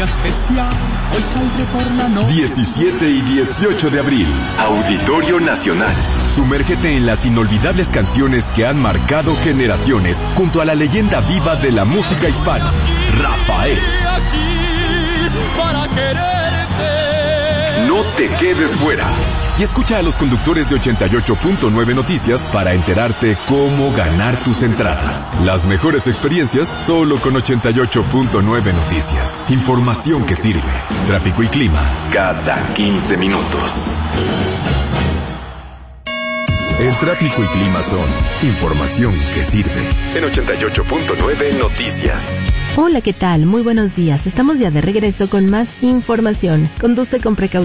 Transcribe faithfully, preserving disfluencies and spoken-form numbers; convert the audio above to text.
especial, hoy saldré por la noche. diecisiete y dieciocho de abril, Auditorio Nacional. Sumérgete en las inolvidables canciones que han marcado generaciones junto a la leyenda viva de la música hispana, Rafael. No te quedes fuera. Y escucha a los conductores de ochenta y ocho punto nueve Noticias para enterarte cómo ganar tus entradas. Las mejores experiencias solo con ochenta y ocho punto nueve Noticias. Información que sirve. Tráfico y clima cada quince minutos. El tráfico y clima son información que sirve. En ochenta y ocho punto nueve Noticias. Hola, ¿qué tal? Muy buenos días. Estamos ya de regreso con más información. Conduce con precaución.